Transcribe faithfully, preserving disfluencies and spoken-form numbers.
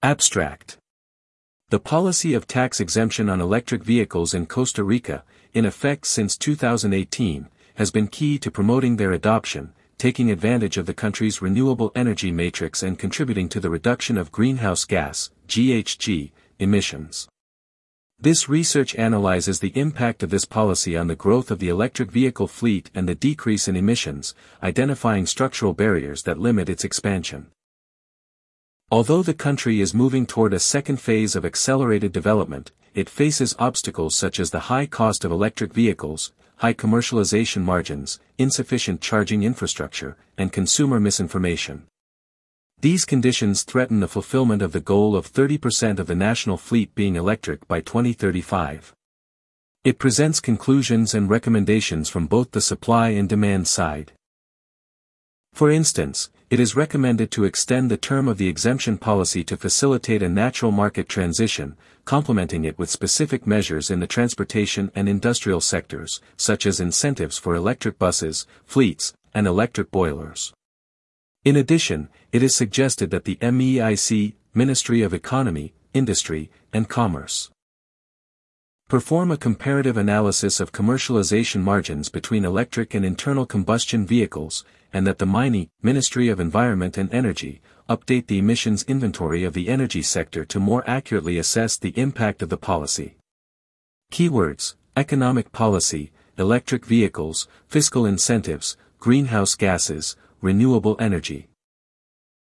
Abstract. The policy of tax exemption on electric vehicles in Costa Rica, in effect since two thousand eighteen, has been key to promoting their adoption, taking advantage of the country's renewable energy matrix and contributing to the reduction of greenhouse gas, G H G, emissions. This research analyzes the impact of this policy on the growth of the electric vehicle fleet and the decrease in emissions, identifying structural barriers that limit its expansion. Although the country is moving toward a second phase of accelerated development, it faces obstacles such as the high cost of electric vehicles, high commercialization margins, insufficient charging infrastructure, and consumer misinformation. These conditions threaten the fulfillment of the goal of thirty percent of the national fleet being electric by twenty thirty-five. It presents conclusions and recommendations from both the supply and demand side. For instance, it is recommended to extend the term of the exemption policy to facilitate a natural market transition, complementing it with specific measures in the transportation and industrial sectors, such as incentives for electric buses, fleets, and electric boilers. In addition, it is suggested that the M E I C, Ministry of Economy, Industry, and Commerce, perform a comparative analysis of commercialization margins between electric and internal combustion vehicles, and that the M I N E, Ministry of Environment and Energy, update the emissions inventory of the energy sector to more accurately assess the impact of the policy. Keywords: economic policy, electric vehicles, fiscal incentives, greenhouse gases, renewable energy.